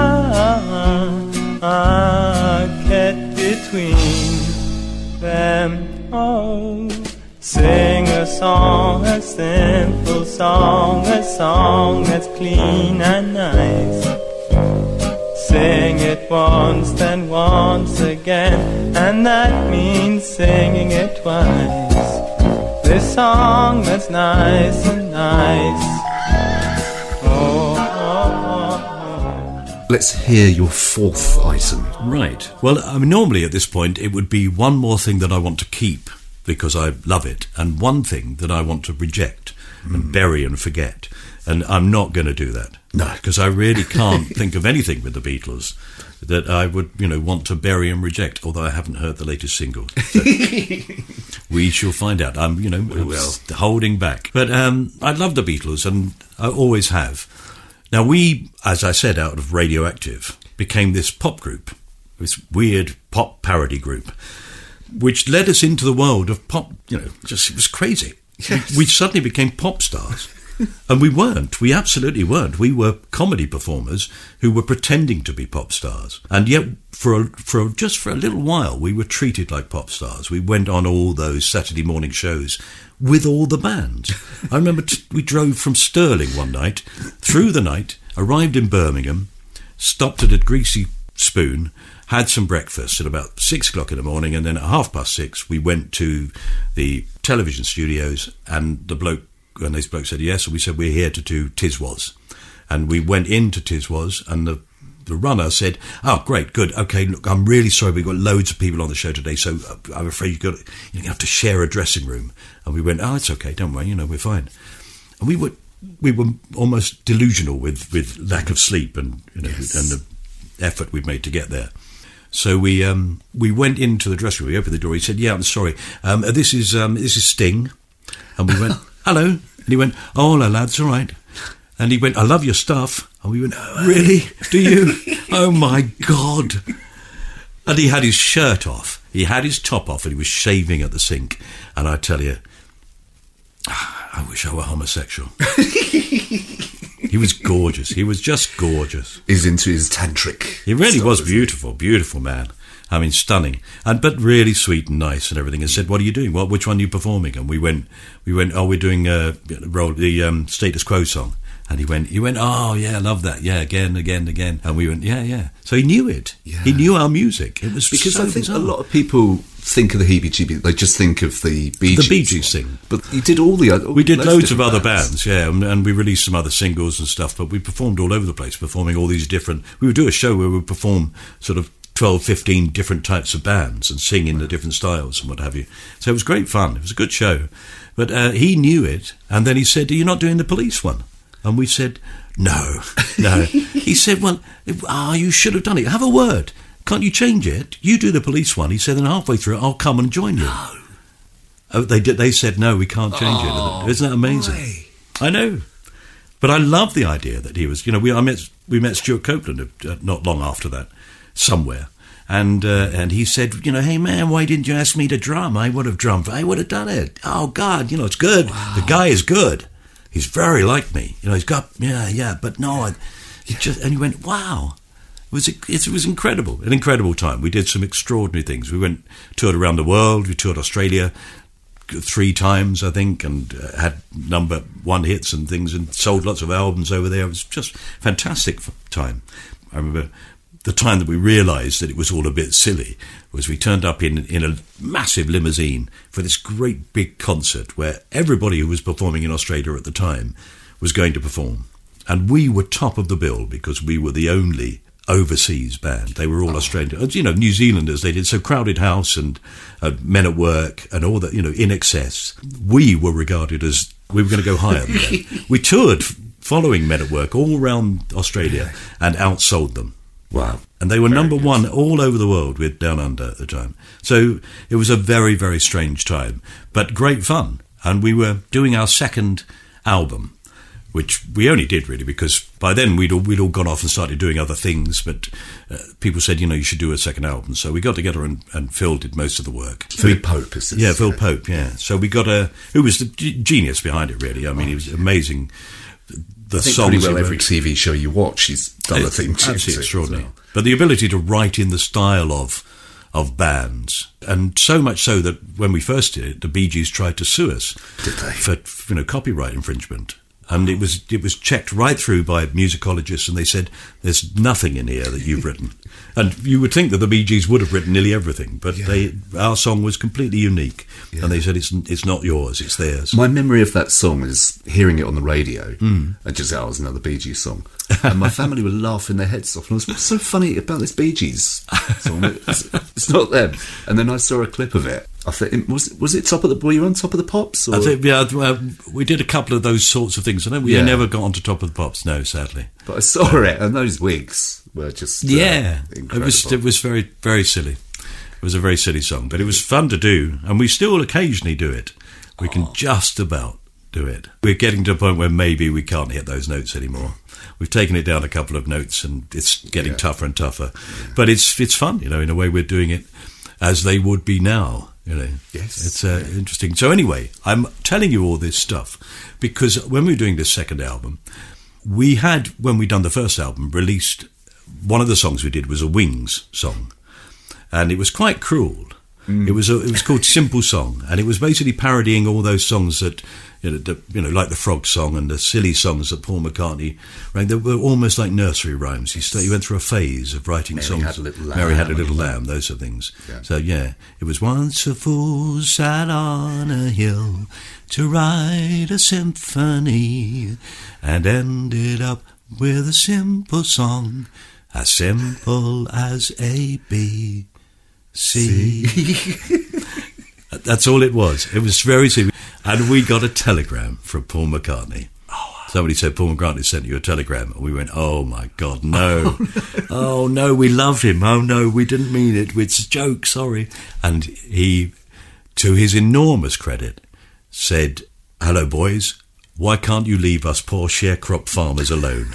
basket between them. Oh, sing a song, a simple song, a song that's clean and nice. Sing it once, then once again, and that means singing it twice. This song that's nice and nice. Let's hear your fourth item. Right. Well, I mean, normally at this point it would be one more thing that I want to keep because I love it, and one thing that I want to reject and bury and forget. And I'm not going to do that. No. Because I really can't think of anything with the Beatles that I would, want to bury and reject, although I haven't heard the latest single. So we shall find out. I'm holding back. But I love the Beatles, and I always have. Now, we, as I said, out of Radioactive, became this pop group, this weird pop parody group, which led us into the world of pop, it was crazy. Yes. We suddenly became pop stars. And we weren't. We absolutely weren't. We were comedy performers who were pretending to be pop stars. And yet, for just a little while, we were treated like pop stars. We went on all those Saturday morning shows with all the bands. I remember we drove from Stirling one night, through the night, arrived in Birmingham, stopped at a Greasy Spoon, had some breakfast at about 6 o'clock in the morning, and then at 6:30 we went to the television studios, and and this bloke said yes, and we said we're here to do Tiswas. And we went into Tiswas, and the runner said, oh, great, good, okay, look, I'm really sorry, we've got loads of people on the show today, so I'm afraid you're going to have to share a dressing room. And we went, it's okay, don't worry, we're fine. And we were almost delusional with lack of sleep and Yes. and the effort we'd made to get there. So we went into the dressing room, we opened the door, he said, yeah, I'm sorry, this is Sting. And we went, hello. And he went, oh, hello, lads, all right. And he went, I love your stuff. And we went, really? Do you? Oh, my God. And he had his shirt off. He had his top off, and he was shaving at the sink. And I tell you, I wish I were homosexual. He was gorgeous. He was just gorgeous. He's into his tantric. He really stuff, was beautiful, beautiful man. I mean, stunning, but really sweet and nice and everything. And said, "What are you doing? Which one are you performing?" And we went. Oh, we're doing the Status Quo song. And he went. Oh yeah, I love that. Yeah, again. And we went, yeah. So he knew it. Yeah. He knew our music. It was because so I think bizarre. a lot of people think of the heebie-jeebies. They just think of the Bee Gees. The Bee Gees thing. But you did all the other. We did loads of other bands, yeah, and we released some other singles and stuff. But we performed all over the place, performing all these different. We would do a show where we would perform sort of 12, 15 different types of bands and sing in the different styles and what have you. So it was great fun. It was a good show. But he knew it, and then he said, "Are you not doing the Police one?" And we said, No. He said, well, you should have done it. Have a word. Can't you change it? You do the Police one. He said, then halfway through it, I'll come and join you. No. Oh, they did. They said, no, we can't change it. Isn't that amazing? Why? I know. But I love the idea that he was, we met Stuart Copeland not long after that, somewhere. And he said, hey, man, why didn't you ask me to drum? I would have drummed. I would have done it. Oh, God, it's good. Wow. The guy is good. He's very like me. He's got, but no. And he went, wow. It was incredible, an incredible time. We did some extraordinary things. We toured around the world. We toured Australia 3 times, I think, and had number 1 hits and things, and sold lots of albums over there. It was just fantastic time. I remember the time that we realised that it was all a bit silly was we turned up in a massive limousine for this great big concert where everybody who was performing in Australia at the time was going to perform. And we were top of the bill because we were the only overseas band. They were all Australian. You know, New Zealanders, they did. So Crowded House and Men at Work and all that, you know, In Excess. We were regarded as, we were going to go higher than them. We toured following Men at Work all around Australia and outsold them. Wow. And they were Very number good. one all over the world with Down Under at the time. So it was a very, very strange time, but great fun. And we were doing our second album, which we only did really because by then we'd all gone off and started doing other things, but people said, you know, you should do a second album. So we got together and Phil did most of the work. Phil Pope, is this? Yeah, Phil Pope, yeah. So we got who was the genius behind it, really. I mean, he was amazing. The I think songs pretty well he every wrote. TV show you watch, he's done a theme tune. Absolutely to extraordinary. as well. But the ability to write in the style of bands, and so much so that when we first did it, the Bee Gees tried to sue us Did they? for copyright infringement. And it was checked right through by musicologists, and they said, there's nothing in here that you've written. And you would think that the Bee Gees would have written nearly everything, but our song was completely unique. Yeah. And they said, it's not yours, it's theirs. My memory of that song is hearing it on the radio and just, oh, it was another Bee Gees song. And my family were laughing their heads off. And I was, what's so funny about this Bee Gees song? It's not them. And then I saw a clip of it. I think, was it top of the, were you on Top of the Pops? Or? I think, we did a couple of those sorts of things. I know we never got onto Top of the Pops, no, sadly. But I saw it, and those wigs were just incredible. It was very, very silly. It was a very silly song, but it was fun to do, and we still occasionally do it. We can just about do it. We're getting to a point where maybe we can't hit those notes anymore. We've taken it down a couple of notes, and it's getting tougher and tougher. Yeah. But it's fun, you know, in a way we're doing it as they would be now. You know, yes, it's interesting. So anyway, I'm telling you all this stuff because when we were doing this second album, we had, when we'd done the first album, released one of the songs we did was a Wings song, and it was quite cruel. It was called Simple Song, and it was basically parodying all those songs that like the Frog song and the silly songs that Paul McCartney wrote. They were almost like nursery rhymes. He went through a phase of writing songs. Mary Had a Little Lamb, those sort of things. Yeah. So it was once a fool sat on a hill to write a symphony and ended up with a simple song, as simple as A, B, C. That's all it was. It was very simple. And we got a telegram from Paul McCartney. Somebody said, Paul McCartney sent you a telegram. And we went, oh my God, no. Oh no, we love him. Oh no, we didn't mean it. It's a joke, sorry. And he, to his enormous credit, said, hello boys, why can't you leave us poor sharecrop farmers alone?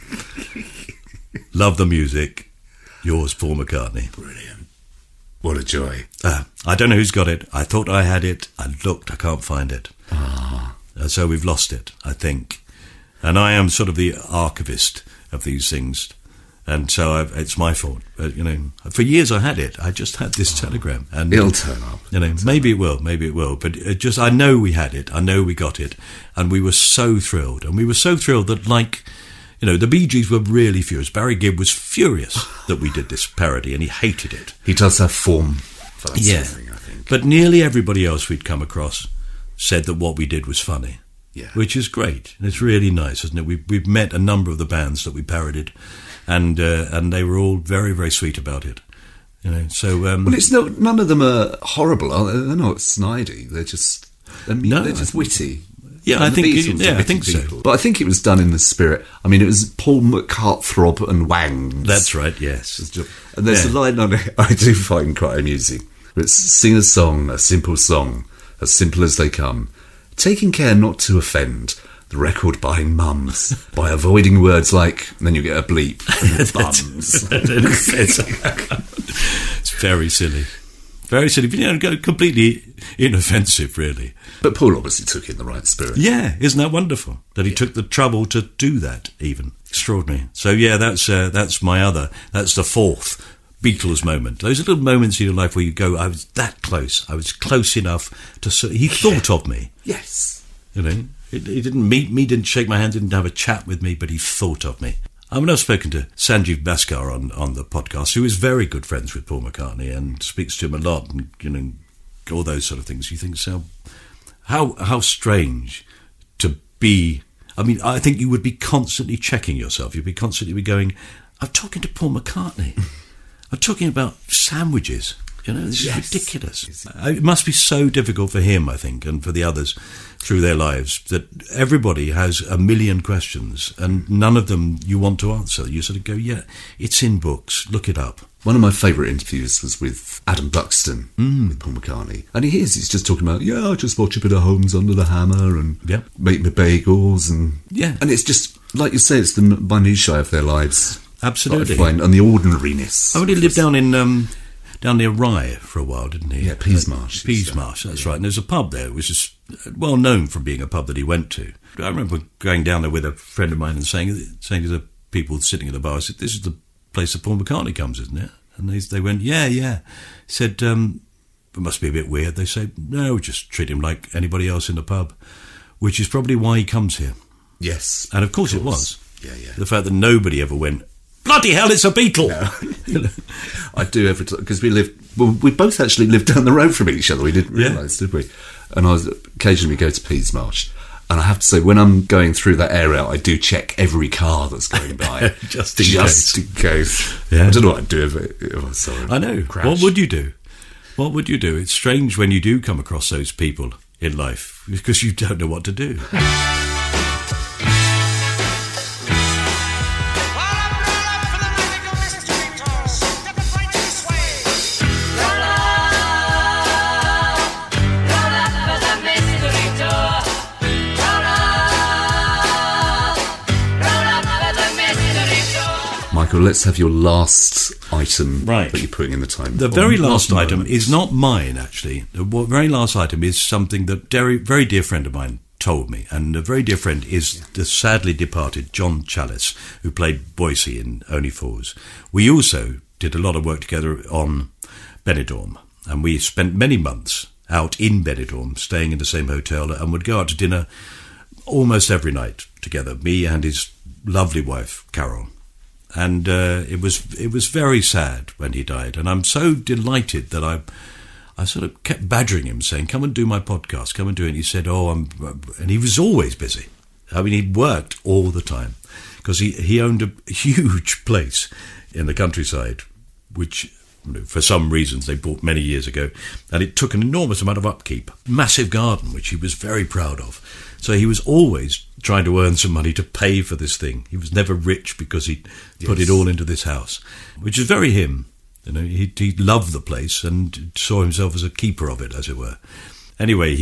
Love the music. Yours, Paul McCartney. Brilliant. What a joy. I don't know who's got it. I thought I had it. I looked. I can't find it. So we've lost it, I think. And I am sort of the archivist of these things. And so it's my fault. But, you know, for years I had it. I just had this telegram. And it'll turn up. You know, maybe it will. But I know we had it. I know we got it. And we were so thrilled. And we were so thrilled that, like, you know, the Bee Gees were really furious. Barry Gibb was furious that we did this parody, and he hated it. He does have form for that sort of thing, I think. But nearly everybody else we'd come across said that what we did was funny, which is great. And it's really nice, isn't it? We've met a number of the bands that we parodied, and they were all very, very sweet about it. You know, so well, it's none of them are horrible, are they? They're not snidey. They're just witty. Yeah, I think so. People. But I think it was done in the spirit. I mean, it was Paul McCartthrob and Wangs. That's right, yes. And there's a line on it I do find quite amusing. It's sing a song, a simple song, as simple as they come, taking care not to offend the record-buying mums by avoiding words like, and then you get a bleep, bums. It's very silly. Very silly, you know, completely inoffensive, really. But Paul obviously took it in the right spirit. Yeah, isn't that wonderful? That he took the trouble to do that, even. Extraordinary. So, yeah, that's the fourth Beatles moment. Those little moments in your life where you go, I was that close. I was close enough to... He thought of me. Yes. You know, he didn't meet me, didn't shake my hand, didn't have a chat with me, but he thought of me. I mean, I've spoken to Sanjeev Bhaskar on the podcast, who is very good friends with Paul McCartney and speaks to him a lot, and all those sort of things. You think, so how strange to be. I mean, I think you would be constantly checking yourself. You'd be constantly going, I'm talking to Paul McCartney. I'm talking about sandwiches. This is ridiculous. It must be so difficult for him, I think, and for the others through their lives, that everybody has a million questions and none of them you want to answer. You sort of go, yeah, it's in books, look it up. One of my favourite interviews was with Adam Buxton, with Paul McCartney. And he's just talking about, I just watch a bit of Holmes Under the Hammer and make my bagels. And it's just, like you say, it's the minutiae of their lives. Absolutely. And the ordinariness. I only lived down near Rye for a while, didn't he? Yeah, Peasmarsh. Peasmarsh, that's right. And there's a pub there, which is well known from being a pub that he went to. I remember going down there with a friend of mine and saying to the people sitting at the bar, I said, this is the place that Paul McCartney comes, isn't it? And they went, yeah. He said, it must be a bit weird. They said, no, just treat him like anybody else in the pub, which is probably why he comes here. Yes. And of course it was. Yeah. The fact that nobody ever went, bloody hell, it's a Beatle! No. I do every time, because we both actually lived down the road from each other. We didn't realise, did we? And occasionally we go to Peasmarsh. And I have to say, when I'm going through that area, I do check every car that's going by. just in case. Yeah. I don't know what I'd do if I saw it. I know. Crash. What would you do? It's strange when you do come across those people in life, because you don't know what to do. Michael, let's have your last item that you're putting in the time. The very last item is not mine, actually. The very last item is something that a very dear friend of mine told me, and a very dear friend is the sadly departed John Challis, who played Boycie in Only Fools. We also did a lot of work together on Benidorm, and we spent many months out in Benidorm, staying in the same hotel, and would go out to dinner almost every night together, me and his lovely wife, Carol. And it was very sad when he died, and I'm so delighted that I sort of kept badgering him, saying, come and do my podcast, come and do it. And he said, and he was always busy. I mean, he worked all the time, because he owned a huge place in the countryside, which for some reasons they bought many years ago, and it took an enormous amount of upkeep. Massive garden, which he was very proud of. So he was always trying to earn some money to pay for this thing. He was never rich because he put it all into this house, which is very him. He loved the place and saw himself as a keeper of it, as it were. Anyway,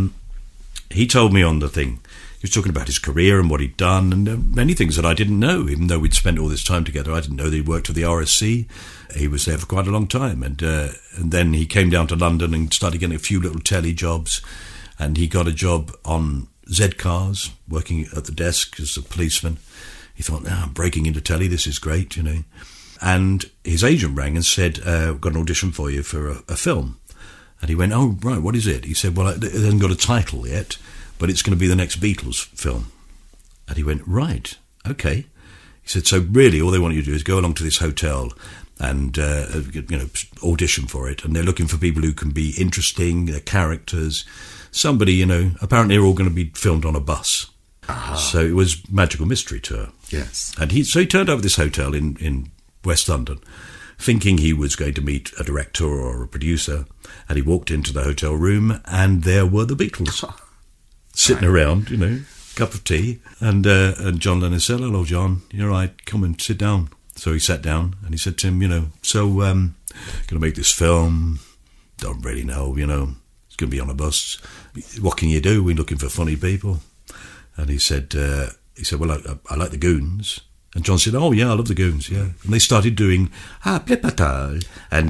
he told me on the thing, he was talking about his career and what he'd done, and many things that I didn't know, even though we'd spent all this time together. I didn't know that he worked at the RSC. He was there for quite a long time, and then he came down to London and started getting a few little telly jobs, and he got a job on Z-Cars, working at the desk as a policeman. He thought, I'm breaking into telly, this is great, And his agent rang and said, we've got an audition for you for a film. And he went, oh, right, what is it? He said, well, it hasn't got a title yet, but it's going to be the next Beatles film. And he went, right, okay. He said, so really all they want you to do is go along to this hotel and audition for it. And they're looking for people who can be interesting, their characters. Somebody, apparently they're all going to be filmed on a bus. So it was Magical Mystery Tour. Yes. And he turned up at this hotel in West London, thinking he was going to meet a director or a producer, and he walked into the hotel room, and there were the Beatles sitting around, cup of tea, and John Lennon said, hello, John, you're right, come and sit down. So he sat down, and he said to him, going to make this film, don't really know, it's going to be on a bus. What can you do? We're looking for funny people. And he said, well, I like the Goons. And John said, oh, yeah, I love the Goons, yeah. And they started doing, Plipata. And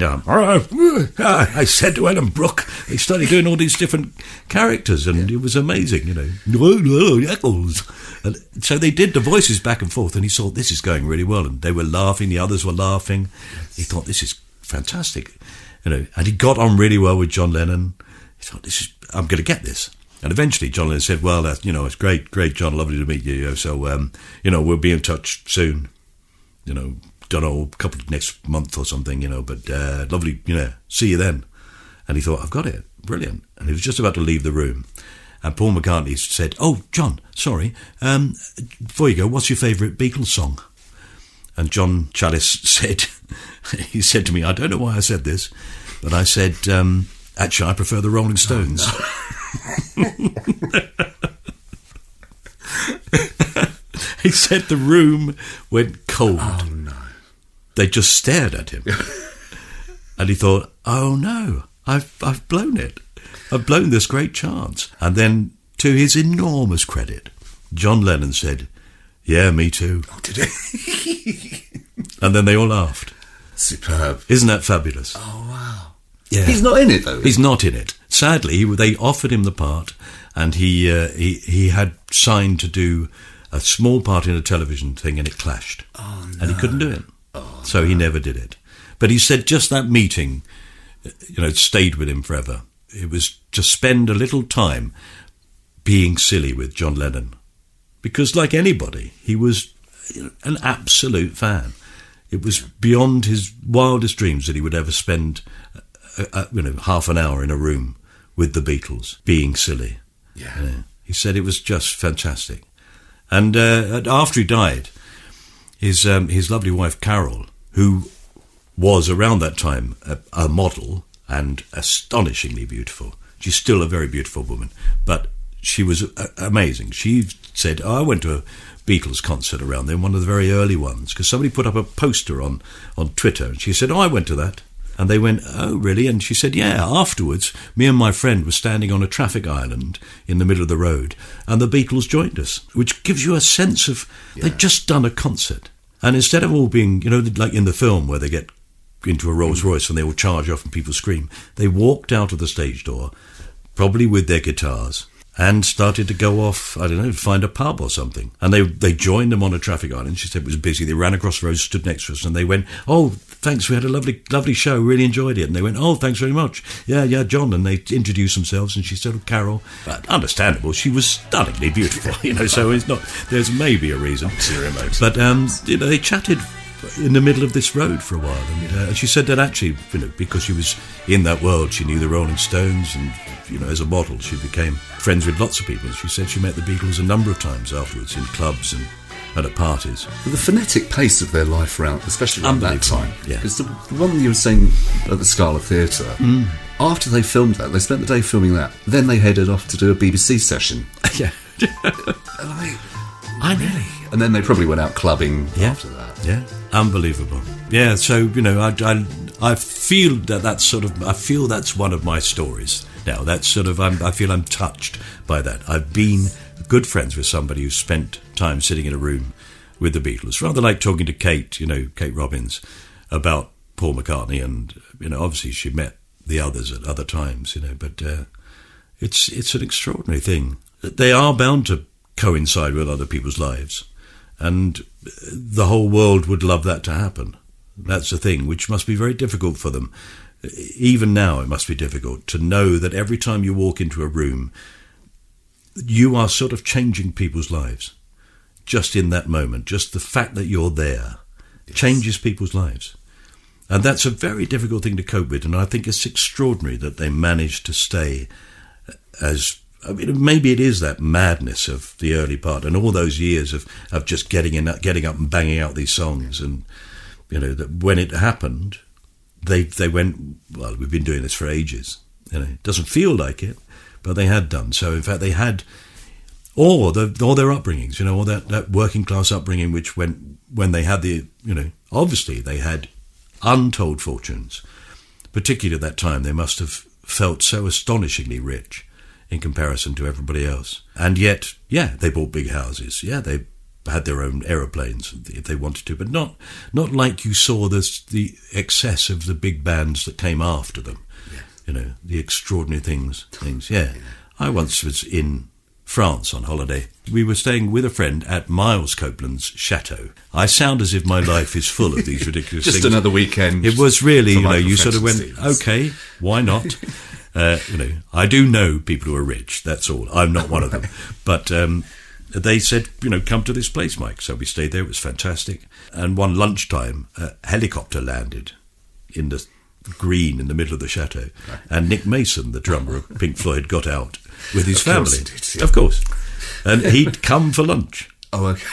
I said to Ellen Brooke, they started doing all these different characters, and it was amazing, Eccles. And so they did the voices back and forth, and he saw this is going really well. And they were laughing, the others were laughing. He thought, this is fantastic. And he got on really well with John Lennon. He thought, I'm going to get this. And eventually John Lennon said, well, it's great, John, lovely to meet you. So, we'll be in touch soon. don't know, a couple of next month or something, but lovely, see you then. And he thought, I've got it, brilliant. And he was just about to leave the room. And Paul McCartney said, oh, John, sorry, before you go, what's your favourite Beatles song? And John Chalice said, he said to me, I don't know why I said this, but I said, actually, I prefer the Rolling Stones. Oh, no. He said the room went cold. Oh, no. They just stared at him. And he thought, oh, no, I've blown it. I've blown this great chance. And then, to his enormous credit, John Lennon said, yeah, me too. Oh, did he? And then they all laughed. Superb. Isn't that fabulous? Oh, wow. Yeah. He's not in it, though. He's not in it. Sadly, they offered him the part, and he had signed to do a small part in a television thing, and it clashed. Oh, no. And he couldn't do it. So he never did it. But he said just that meeting, stayed with him forever. It was to spend a little time being silly with John Lennon. Because like anybody, he was an absolute fan. It was beyond his wildest dreams that he would ever spend half an hour in a room with the Beatles, being silly. Yeah. He said it was just fantastic. And after he died, his lovely wife Carol, who was around that time a model and astonishingly beautiful. She's still a very beautiful woman, but she was amazing. She said, I went to a Beatles concert around then, one of the very early ones, because somebody put up a poster on Twitter, and she said, I went to that. And they went, oh, really? And she said, yeah, afterwards, me and my friend were standing on a traffic island in the middle of the road, and the Beatles joined us, which gives you a sense of they'd just done a concert. And instead of all being, like in the film where they get into a Rolls Royce and they all charge off and people scream, they walked out of the stage door, probably with their guitars, and started to go off, I don't know, to find a pub or something. And they joined them on a traffic island. She said it was busy. They ran across the road, stood next to us, and they went, oh, thanks, we had a lovely show, really enjoyed it. And they went, oh, thanks very much. Yeah, John. And they introduced themselves, and she said, oh, Carol. But understandable, she was stunningly beautiful, so it's not, there's maybe a reason. But, they chatted in the middle of this road for a while. And she said that actually, because she was in that world, she knew the Rolling Stones, and, as a model, she became friends with lots of people. She said she met the Beatles a number of times afterwards in clubs and at parties. The phonetic pace of their life around, especially around that time. Yeah. Because the one you were saying at the Scala Theatre, after they filmed that, they spent the day filming that, then they headed off to do a BBC session. Yeah. I know. And then they probably went out clubbing after that. Yeah, unbelievable. Yeah, so, I feel I feel that's one of my stories now. That's sort of, I feel I'm touched by that. I've been good friends with somebody who spent time sitting in a room with the Beatles, rather like talking to Kate, Kate Robbins, about Paul McCartney, and, obviously she met the others at other times, but it's an extraordinary thing. They are bound to coincide with other people's lives, and the whole world would love that to happen. That's the thing, which must be very difficult for them. Even now it must be difficult to know that every time you walk into a room, you are sort of changing people's lives. Just in that moment, just the fact that you're there changes people's lives. And that's a very difficult thing to cope with, and I think it's extraordinary that they managed to stay as... maybe it is that madness of the early part and all those years of just getting up and banging out these songs, and that when it happened, they went, well, we've been doing this for ages. It doesn't feel like it, but they had done. So in fact, they had all their upbringings, all that working class upbringing, which when they had the, obviously they had untold fortunes. Particularly at that time, they must have felt so astonishingly rich in comparison to everybody else. And yet, they bought big houses. Yeah, they had their own aeroplanes if they wanted to, but not like you saw the excess of the big bands that came after them. Yeah. The extraordinary things. Yeah. I once was in France on holiday. We were staying with a friend at Miles Copeland's chateau. I sound as if my life is full of these ridiculous Just things. another weekend. It was really, you sort of went, okay, why not? I do know people who are rich, that's all. I'm not one of them. But they said, come to this place, Mike. So we stayed there. It was fantastic. And one lunchtime, a helicopter landed in the green in the middle of the chateau. And Nick Mason, the drummer of Pink Floyd, got out with his family. Of course. And he'd come for lunch. Oh, okay.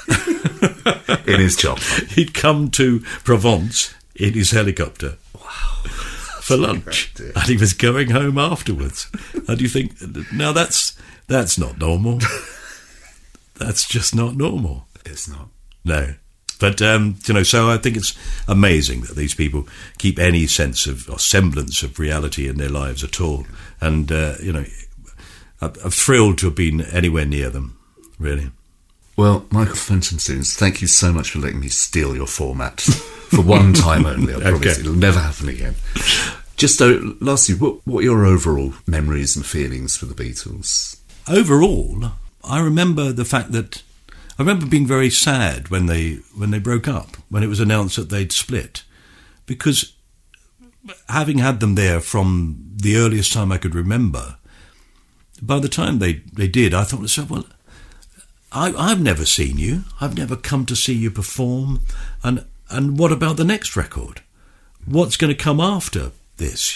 In his job. He'd come to Provence in his helicopter. Wow. For lunch. And he was going home afterwards. And you think, now that's not normal. That's just not normal. It's not. No. But, so I think it's amazing that these people keep any sense of, or semblance of reality in their lives at all. And, I'm thrilled to have been anywhere near them, really. Well, Michael Fenton Stevens, thank you so much for letting me steal your format for one time only. I promise it'll never happen again. Just lastly, what are your overall memories and feelings for the Beatles? Overall, I remember the fact that I remember being very sad when they broke up, when it was announced that they'd split, because having had them there from the earliest time I could remember, by the time they did, I thought to myself, well, I've never seen you. I've never come to see you perform. And what about the next record? What's going to come after this?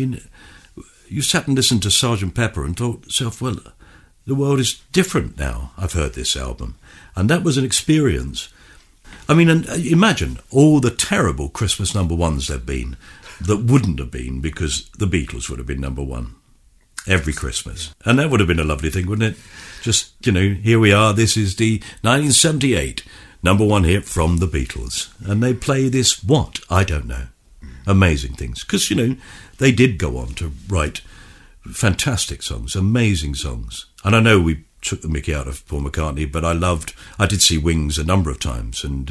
You sat and listened to Sgt. Pepper and thought to yourself, well, the world is different now. I've heard this album. And that was an experience. And imagine all the terrible Christmas number ones there've been that wouldn't have been because the Beatles would have been number one every Christmas. And that would have been a lovely thing, wouldn't it? Just, here we are. This is the 1978 number one hit from the Beatles. And they play this, what? I don't know. Amazing things. Because, they did go on to write fantastic songs, amazing songs. And I know we took the mickey out of Paul McCartney, but I did see Wings a number of times, and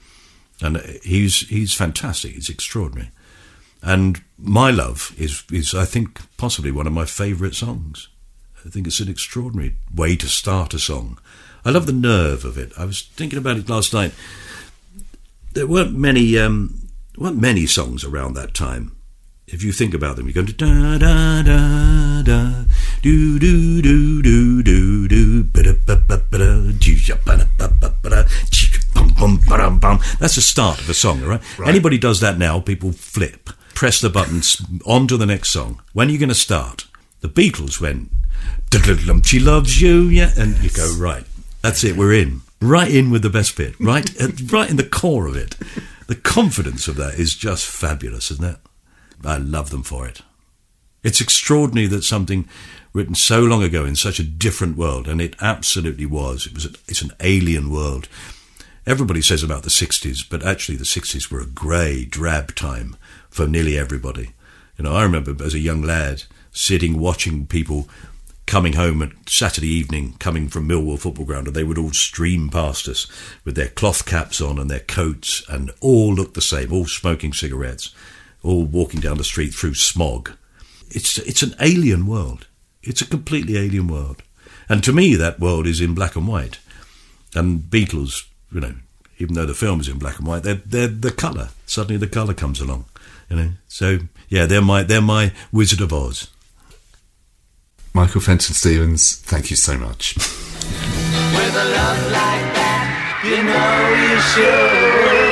he's fantastic. He's extraordinary. And My Love is I think possibly one of my favourite songs. I think it's an extraordinary way to start a song. I love the nerve of it. I was thinking about it last night. There weren't many songs around that time. If you think about them, you go da da da da do do do do do do ba ba ba ba da that's the start of a song, right? Anybody does that now, people flip. Press the buttons, on to the next song. When are you going to start? The Beatles went, she loves you, yeah, and you go, right, that's it, we're in. Right in with the best bit, right in the core of it. The confidence of that is just fabulous, isn't it? I love them for it. It's extraordinary that something written so long ago in such a different world, and it absolutely was. It's an alien world. Everybody says about the 60s, but actually the 60s were a grey, drab time for nearly everybody. I remember as a young lad sitting watching people coming home at Saturday evening, coming from Millwall football ground, and they would all stream past us with their cloth caps on and their coats, and all looked the same, all smoking cigarettes, all walking down the street through smog. It's an alien world. It's a completely alien world. And to me, that world is in black and white. And Beatles, even though the film is in black and white, they're the colour. Suddenly the colour comes along. So yeah, they're my Wizard of Oz. Michael Fenton Stevens, thank you so much. With a love like that, you know you should.